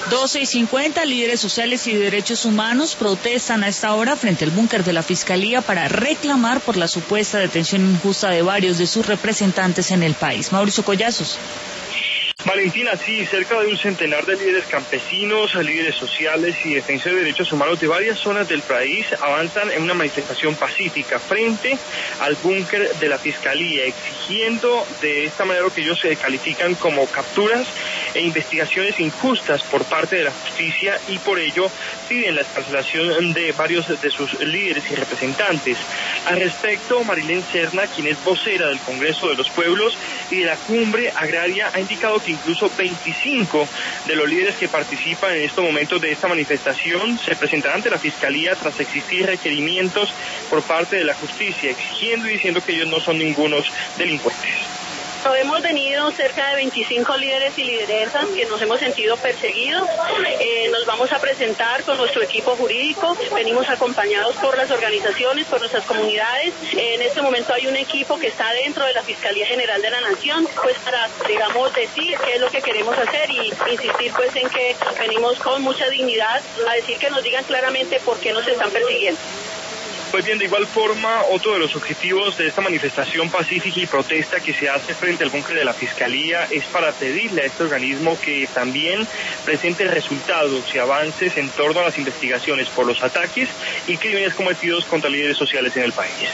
12:50, líderes sociales y de derechos humanos protestan a esta hora frente al búnker de la Fiscalía para reclamar por la supuesta detención injusta de varios de sus representantes en el país. Mauricio Collazos. Valentina, sí, cerca de un centenar de líderes campesinos, líderes sociales y defensores de derechos humanos de varias zonas del país avanzan en una manifestación pacífica frente al búnker de la Fiscalía, exigiendo de esta manera lo que ellos se califican como capturas e investigaciones injustas por parte de la justicia, y por ello piden la excarcelación de varios de sus líderes y representantes. Al respecto, Marilén Serna, quien es vocera del Congreso de los Pueblos y de la Cumbre Agraria, ha indicado que incluso 25 de los líderes que participan en estos momentos de esta manifestación se presentarán ante la Fiscalía tras existir requerimientos por parte de la justicia, exigiendo y diciendo que ellos no son ningunos delincuentes. Hemos venido cerca de 25 líderes y lideresas que nos hemos sentido perseguidos. Nos vamos a presentar con nuestro equipo jurídico. Venimos acompañados por las organizaciones, por nuestras comunidades. En este momento hay un equipo que está dentro de la Fiscalía General de la Nación, pues para, digamos, decir qué es lo que queremos hacer y insistir pues en que venimos con mucha dignidad a decir que nos digan claramente por qué nos están persiguiendo. Pues bien, de igual forma, otro de los objetivos de esta manifestación pacífica y protesta que se hace frente al búnker de la Fiscalía es para pedirle a este organismo que también presente resultados y avances en torno a las investigaciones por los ataques y crímenes cometidos contra líderes sociales en el país.